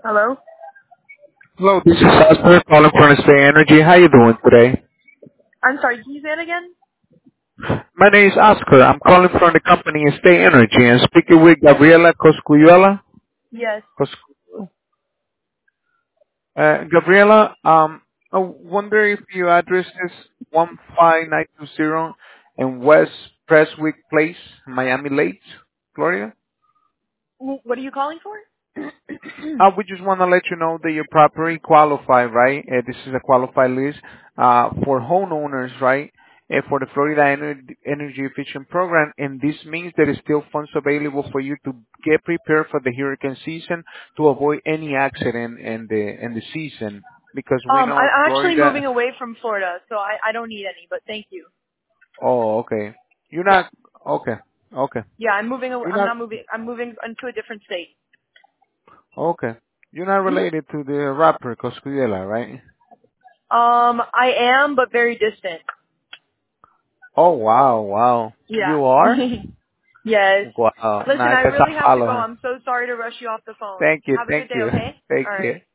Hello? Hello, this is Oscar calling from Stay Energy. How you doing today? I'm sorry, can you say that again? My name is Oscar. I'm calling from the company Stay Energy and speaking with Gabriela Coscuyuela. Yes. Gabriela, I wonder if your address is 15920 in West Prestwick Place, Miami Lakes, Florida. What are you calling for? We just want to let you know that you're properly qualified, right? This is a qualified list for homeowners, right? For the Florida Energy Efficient Program, and this means there is still funds available for you to get prepared for the hurricane season to avoid any accident in the season. Because we know I'm actually moving Florida. away from Florida, so I don't need any, but thank you. Oh, okay. You're not okay. Okay. Yeah, I'm moving. You're I'm not not moving. I'm moving into a different state. okay. You're not hmm related to the rapper Coscuyela, right? I am, but very distant. Oh wow, wow. Yeah. You are? Yes. Wow, Listen, nice. I That's really a have to follow, go. huh? I'm so sorry to rush you off the phone. Thank you, Have a good thank day, you, okay? thank All you. right.